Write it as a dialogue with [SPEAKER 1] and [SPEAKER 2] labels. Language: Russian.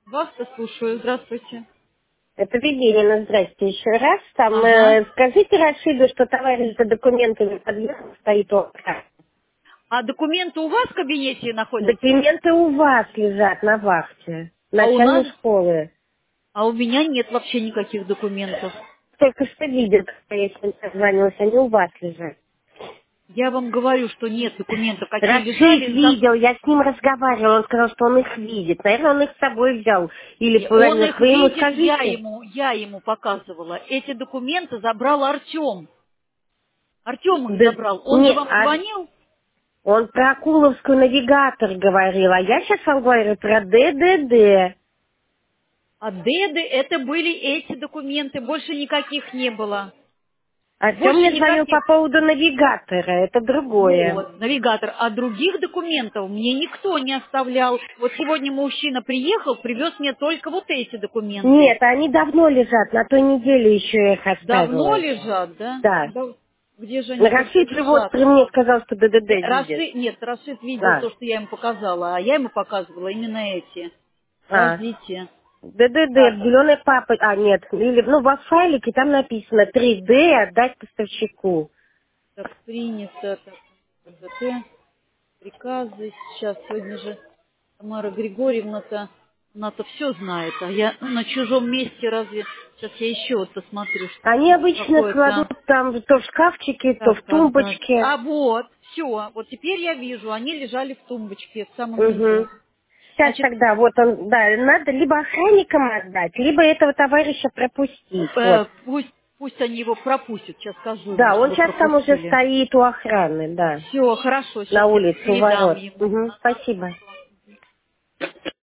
[SPEAKER 1] Вас-то слушаю. Здравствуйте.
[SPEAKER 2] Это Евгения, здрасте еще раз. Там,
[SPEAKER 1] Ага.
[SPEAKER 2] скажите Рашиду, что товарищ за документами подъехал, стоит у окна.
[SPEAKER 1] А документы у вас в кабинете находятся?
[SPEAKER 2] Документы у вас лежат на вахте,
[SPEAKER 1] А у
[SPEAKER 2] начальной
[SPEAKER 1] нас?
[SPEAKER 2] школы.
[SPEAKER 1] А у меня нет вообще никаких документов.
[SPEAKER 2] Только что видят, когда я с ним созванивалась, они у вас лежат.
[SPEAKER 1] Я вам говорю, что нет документов. Какие
[SPEAKER 2] Рашид
[SPEAKER 1] лежали,
[SPEAKER 2] видел, я с ним разговаривала, он сказал, что он их видит. Наверное, он их с собой взял. Или,
[SPEAKER 1] Он
[SPEAKER 2] наверное,
[SPEAKER 1] их
[SPEAKER 2] вы ему
[SPEAKER 1] видит,
[SPEAKER 2] скажите.
[SPEAKER 1] я ему показывала. Эти документы забрал Артем. Артем их
[SPEAKER 2] Да,
[SPEAKER 1] забрал. Он же
[SPEAKER 2] не,
[SPEAKER 1] вам
[SPEAKER 2] а
[SPEAKER 1] звонил?
[SPEAKER 2] он про Акуловскую навигатор говорил, а я сейчас вам говорю про ДДД.
[SPEAKER 1] А Деды это были эти документы. Больше никаких не было.
[SPEAKER 2] Артем
[SPEAKER 1] Больше
[SPEAKER 2] мне звонил по
[SPEAKER 1] никаких.
[SPEAKER 2] поводу навигатора, это другое.
[SPEAKER 1] Вот, навигатор. А других документов мне никто не оставлял. Вот сегодня мужчина приехал, привез мне только вот эти документы.
[SPEAKER 2] Нет, они давно лежат, на той неделе еще я их
[SPEAKER 1] Давно
[SPEAKER 2] оставила.
[SPEAKER 1] лежат, да?
[SPEAKER 2] Да.
[SPEAKER 1] Да. Где же они только
[SPEAKER 2] Рашид же вот
[SPEAKER 1] лежат?
[SPEAKER 2] при мне сказал, что ДДД видит.
[SPEAKER 1] Нет, Рашид видел
[SPEAKER 2] А,
[SPEAKER 1] то, что я ему показала, а я ему показывала именно эти.
[SPEAKER 2] а.
[SPEAKER 1] Подождите.
[SPEAKER 2] ДДД,
[SPEAKER 1] Так,
[SPEAKER 2] зеленой папой, а нет, или, ну, во файлике там написано 3D отдать поставщику.
[SPEAKER 1] так принято, так, ТТ, приказы. Сейчас, сегодня же Тамара Григорьевна-то, она-то все знает, а я на чужом месте разве... Сейчас я еще вот посмотрю,
[SPEAKER 2] Они обычно
[SPEAKER 1] какое-то...
[SPEAKER 2] кладут там то в шкафчике, то в
[SPEAKER 1] Так, ага.
[SPEAKER 2] тумбочке.
[SPEAKER 1] А вот, все, вот теперь я вижу, они лежали в тумбочке в самом низу.
[SPEAKER 2] Угу. Сейчас
[SPEAKER 1] Значит,
[SPEAKER 2] тогда, вот он, да, надо либо охранникам отдать, либо этого товарища пропустить, вот.
[SPEAKER 1] пусть они его пропустят, сейчас скажу ему,
[SPEAKER 2] Да, он
[SPEAKER 1] чтобы
[SPEAKER 2] сейчас там уже
[SPEAKER 1] пропустили.
[SPEAKER 2] стоит у охраны, да,
[SPEAKER 1] Все, хорошо, сейчас
[SPEAKER 2] на
[SPEAKER 1] я
[SPEAKER 2] улице, у
[SPEAKER 1] передам
[SPEAKER 2] ворот.
[SPEAKER 1] ему.
[SPEAKER 2] Угу,
[SPEAKER 1] Ага,
[SPEAKER 2] спасибо.
[SPEAKER 1] хорошо.